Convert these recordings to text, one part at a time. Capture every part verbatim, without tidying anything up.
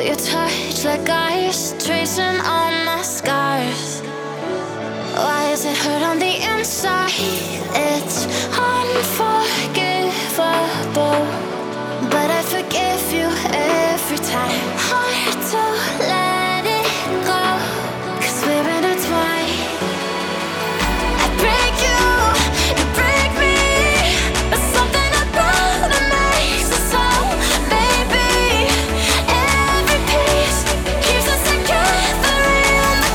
your touch like ice, tracing all my scars. Why is it hurt on the inside? It's unforgivable, but I forgive you every time. Hard to let it go, 'cause we're intertwined. I break you, you break me, but something about it makes us so. Baby, every piece keeps us together in the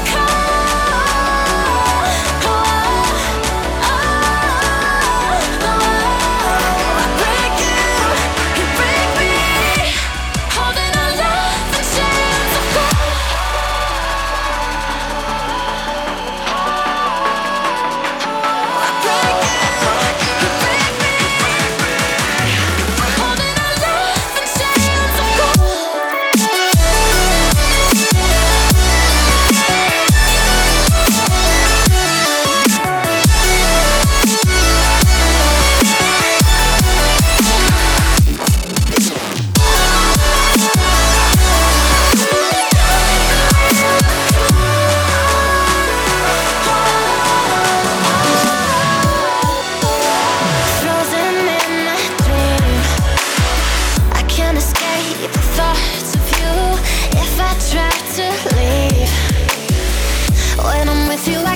cold. Oh, oh, oh, oh. I break you, you break me, holding our love in chains of gold. I break you, you break me, holding our love in chains of gold. Frozen in my dream, I can't escape the thoughts of you. If I try to leave, when I'm with you